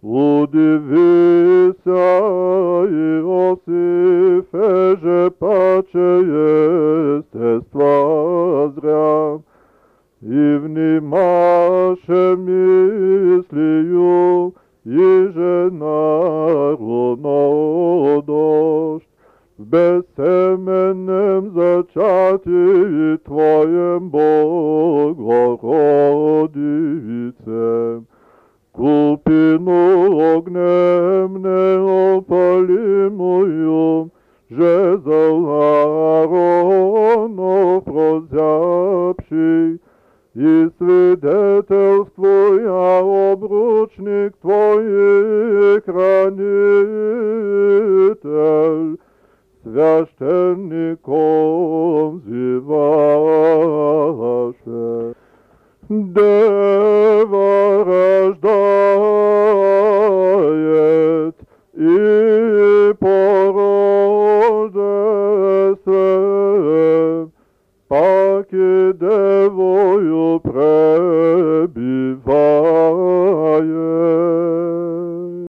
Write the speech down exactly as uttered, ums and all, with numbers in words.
Удивися, Иосифе, же паче естества зря, и внимаше мислию, иже народно дождь. В бессеменном зачатии Твоем, Богородице, купину огнем неопалимую, же за Ааронов прозябший, и свидетельствуя обручник Твоих хранитель, священником зиваше. Дева рождает и породесе, паки девою преби.